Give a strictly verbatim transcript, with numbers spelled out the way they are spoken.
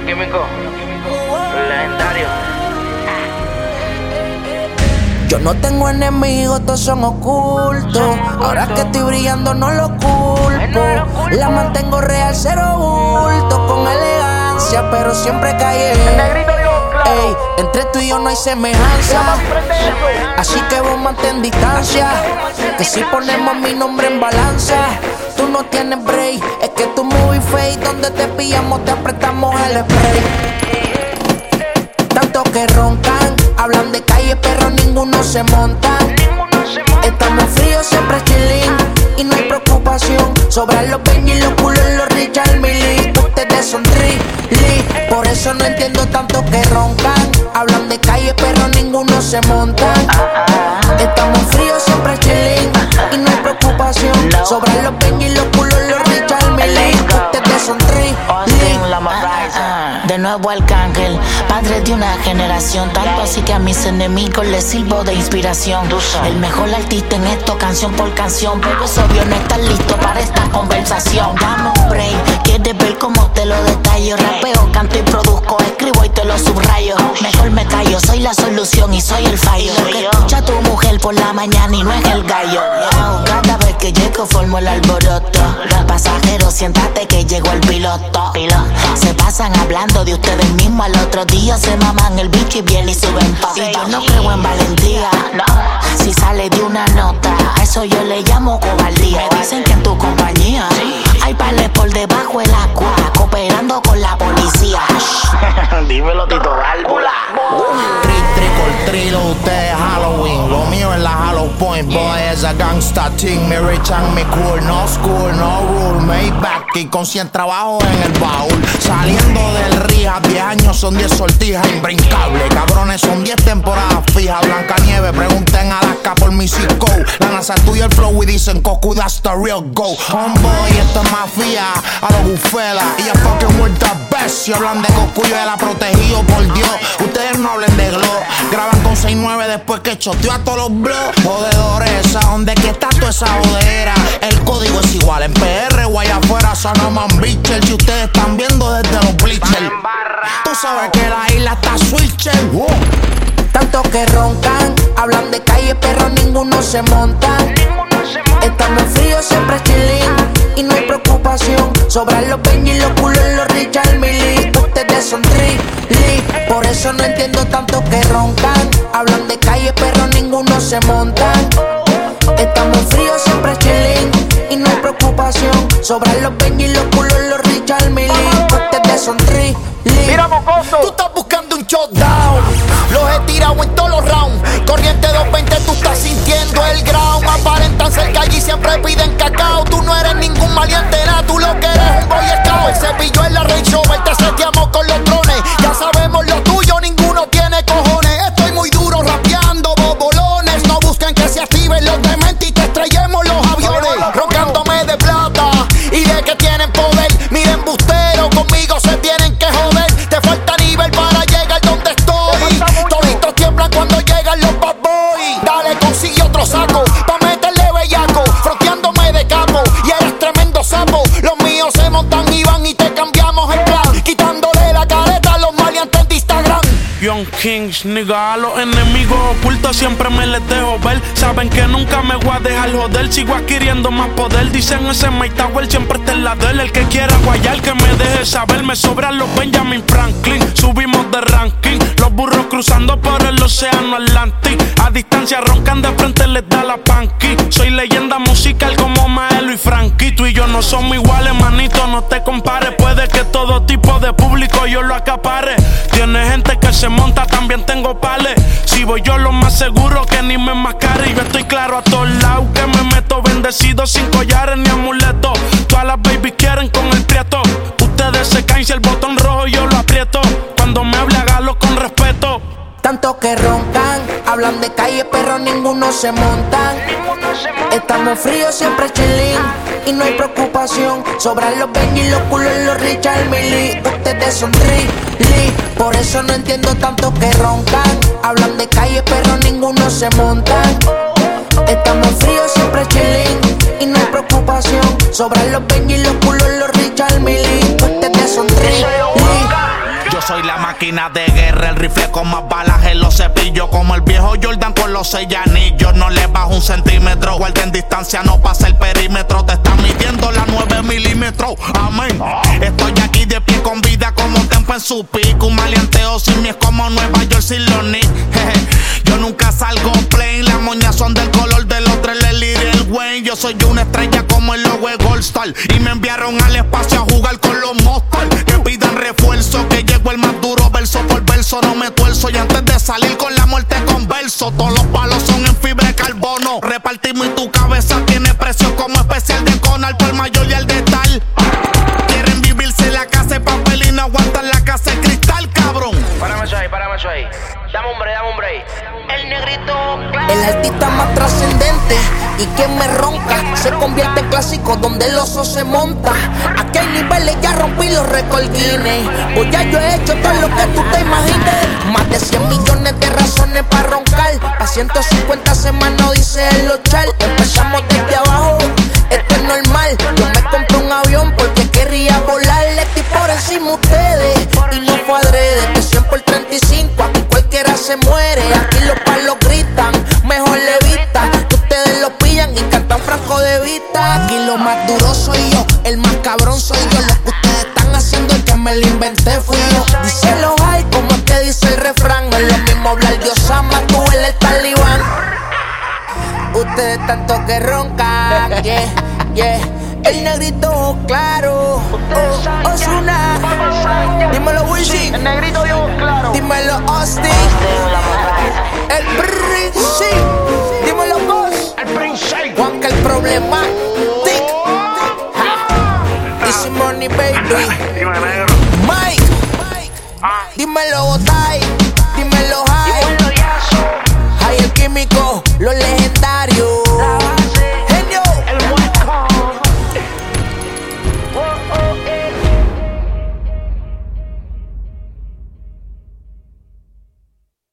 Químico, legendario. Yo no tengo enemigos, todos son ocultos. Ahora que estoy brillando no lo culpo. La mantengo real, cero bulto. Con elegancia, pero siempre cae. Ey, entre tú y yo no hay semejanza. Así que vos mantén distancia. Que si ponemos mi nombre en balanza, tú no tienes break. Es que tú muy fake. Donde te pillamos te apretamos el spray. Tanto que roncan, hablan de calle pero ninguno se monta. Estamos fríos, siempre chilling y no hay preocupación. Sobran los Benji, los culos, los Richard Mille. Ustedes son Trilly, por eso no entiendo tanto que roncan. Hablan de calle pero ninguno se monta. Estamos fríos, siempre chilling y no hay preocupación. Sobran los Benji, los culos, los Richard Mille. Ustedes son Trilly. De nuevo Arcángel, padre de una generación. Tanto así que a mis enemigos les sirvo de inspiración. El mejor artista en esto, canción por canción. Pero es obvio no estás listo para esta conversación. Dame un break, quieres ver cómo te lo detallo. Rapeo, canto y produzco, escribo y te lo subrayo. Mejor me callo, soy la solución y soy el fallo. Lo que escucha tu mujer por la mañana y no es el gallo. Cada vez que llego formo el alboroto. Pasajeros, siéntate que llegó el piloto. Se pasan hablando de ustedes mismos, al otro día se maman el bicho y bien y suben pop. Y yo no creo en valentía, no. Si sale de una nota, a eso yo le llamo cobardía. Me dicen que en tu compañía hay pales por debajo del agua, cooperando con la policía. Dímelo, Tito Válvula. Trick, trick or treat, ustedes Halloween. Lo mío es la Hollow Point, boy, es a gangsta thing. Me rechan mi cool, no school, no rule. Maybach y con cien trabajos en el baúl. Saliendo del rija, diez años son diez sortijas imbrincable. Cabrones son diez temporadas fijas. Blanca Nieve, pregunten a Alaska por mi Cisco. La NASA tuya el flow y dicen Coco, that's the real go. Homeboy, esto es mafia, a los bufela. Y a fucking world the best. Si hablan de Coco, yo la protegido por Dios. Ustedes no hablen de glow. Graban con seis nueve después que choteó a todos los blogs. Jodedores, ¿a dónde que está toda esa jodera? El código es igual en P R o allá afuera. Sonaman Bichel, si ustedes están viendo desde los bleachers. Tú sabes que la isla está switcher. Wow. Tanto que roncan, hablan de calle pero ninguno se monta. Estamos fríos, siempre chilling y no hay preocupación. Sobran los Benji, los culos, los Richard Mille. Ustedes son Trilly, por eso no entiendo tanto que roncan. Hablan de calle pero ninguno se monta. Estamos fríos, siempre chilling y no hay preocupación. Sobran los Benji, los culos, los Richard Mille. Ustedes son Trilly. Mira, mocoso. Tú estás buscando un shutdown. Los he tirado en todos los rounds. Corriente doscientos veinte, tú estás sintiendo el ground. Aparentan ser calle y siempre piden cacao. Tú no eres ningún maleante, nada, tú lo que eres un boy scout. El cepillo en la Range Rover, te seteamos con los drones. Ya sabemos lo tuyo, ninguno tiene cojones. Estoy muy duro rapeando bobolones. No busquen que se activen los dementes y te estrellemos los aviones. Roncándome de plata y de que tienen poder. Miren bustero, conmigo se tienen que joder. Te falta nivel para llegar donde estoy. Toditos tiemblan cuando llegan los bad boys. Dale, consigue otro saco pa' meterle bellaco. Froteándome de capo y eres tremendo sapo. Los míos se montan y van y te cambiamos el plan. Quitándole la careta a los maleantes de Instagram. Young Kings, nigga, a los enemigos ocultos siempre me les dejo ver. Saben que nunca me voy a dejar joder. Sigo adquiriendo más poder. Dicen ese Mike Tower siempre está en la de él. El que quiera guayar que me deje saber. Me sobran los Benjamin Franklin. Subimos de ranking. Los burros cruzando por el océano Atlántico. A distancia roncan, de frente les da la panqui. Soy leyenda musical como Maelo y Frankie. Tú y yo no somos iguales, manito, no te compares. Puede que todo tipo de público yo lo acapare. Tiene gente que se monta, también tengo pales. Si voy yo lo más seguro que ni me enmascare. Yo estoy claro a todos lados que me meto bendecido sin collares ni amuletos. Todas las babies quieren con el prieto. Ustedes se caen si el botón rojo yo lo aprieto. Cuando me hable hágalo con respeto. Tanto que roncan, hablan de calle pero ninguno se monta. Estamos fríos, siempre chilling y no hay preocupación. Sobran los Benji, los culos, los Richard Mille. Ustedes son Trilly, por eso no entiendo tanto que roncan. Hablan de calle pero ninguno se monta. Estamos fríos, siempre chilling y no hay preocupación. Sobran los Benji, los culos, los Richard Mille. Ustedes son Trilly. Soy la máquina de guerra, el rifle con más balas en los cepillos. Como el viejo Jordan con los seis anillos. No le bajo un centímetro, guarden distancia, no pasa el perímetro. Te están midiendo la nueve milímetros, amén. Estoy aquí de pie con vida como un tempo en su pico. Un maleanteo sin mí es como Nueva York sin los Knicks. Yo nunca salgo plain, las moñas son del color de los tres, el Lil Wayne. Yo soy una estrella como el logo de Gold Star. Y me enviaron al espacio a jugar con los Monsters. Que pidan refuerzo, que llegó el más duro, verso por verso, no me tuerzo. Y antes de salir con la muerte converso, todos los palos son en fibra de carbono. Repartimos y tu cabeza tiene precio como especial de Conal por el mayor y el de tal. Quieren vivirse la casa de papel y no aguantan la casa de cristal, cabrón. Párame eso ahí, párame eso ahí. Dame un break, dame un break. El negrito claro. El artista más trascendente y quien me ronca se convierte en clásico donde el oso se monta. Aquí hay niveles, ya rompí los récords Guinness. Pues ya yo he hecho todo lo que tú te imagines. Más de cien millones de razones para roncar. Pa' ciento cincuenta semanas dice el Ochal. Empezamos desde abajo, esto es normal. Yo me compré un avión porque quería volar. Le estoy por encima ustedes y no fue adrede. Que cien por treinta y cinco, aquí cualquiera se muere. Aquí los palos gritan, mejor le evita. Que ustedes lo pillan y cantan Franco de Vita. Aquí lo más duro soy yo, el más cabrón soy yo. Lo que ustedes están haciendo es que me lo inventé fui yo. Díselo ay, como es que dice el refrán. Es lo mismo hablar de Osama, tú eres el talibán. Ustedes tanto que roncan, yeah, yeah. El negrito claro, oh, Ozuna. Dímelo Wisin, El negrito yo claro. dímelo Austin. El Prince, dímelo Boss. El Prince. Juanca el problema, Tic. Easy money baby. Dime negro. Mike, dímelo Botay.